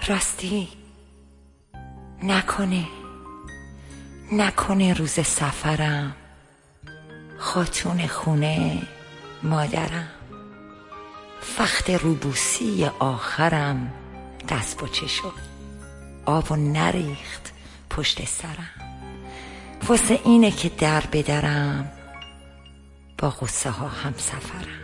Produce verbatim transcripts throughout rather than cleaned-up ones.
راستی نکنه نکنه روز سفرم خاتون خونه مادرم، وقت روبوسی آخرم دست بچه شد، آب و نریخت پشت سرم، واسه اینه که در بدرم با غصه ها هم سفرم.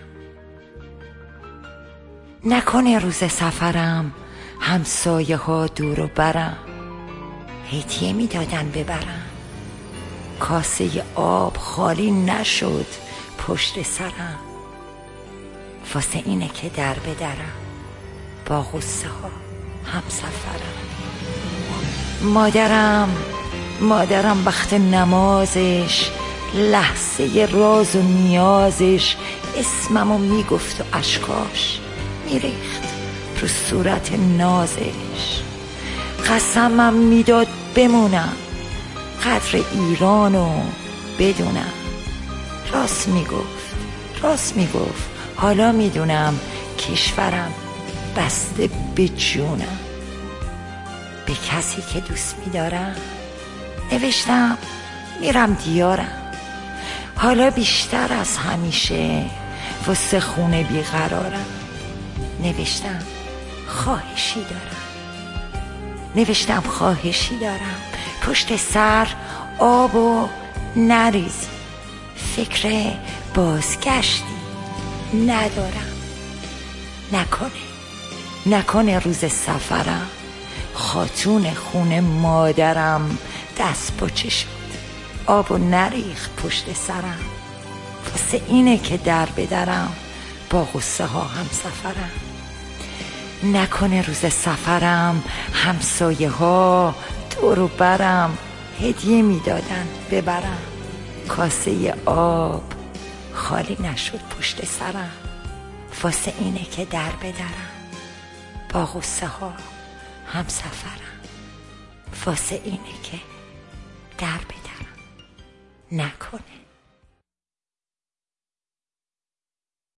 نکنه روز سفرم همسایه ها دور و برم هدیه می دادن ببرم، کاسه آب خالی نشد پشت سرم، واسه اینه که در بدرم با غصه ها هم سفرم. مادرم مادرم وقت نمازش لحظه راز و نیازش اسممو میگفت و اشکاش میریخت رو صورت نازش، قسمم میداد بمونم قدر ایرانو بدونم، راست میگفت راست میگفت حالا میدونم کشورم بسته به جونم. به کسی که دوست میدارم نوشتم میرم دیارم، حالا بیشتر از همیشه واسه خونه بیقرارم. نوشتم خواهشی دارم نوشتم خواهشی دارم پشت سر آب و نریزی، فکر بازگشتی ندارم. نکنه نکنه روز سفرم خاتون خونه مادرم دست بچه شد، آب و نریخت پشت سرم، واسه اینه که در بدرم با غصه ها هم سفرم. نکنه روز سفرم همسایه ها دور و برم هدیه میدادن ببرم، کاسه آب خالی نشد پشت سرم، واسه اینه که در بدرم با غصه ها هم سفرم، واسه اینه که در بدرم. نکنه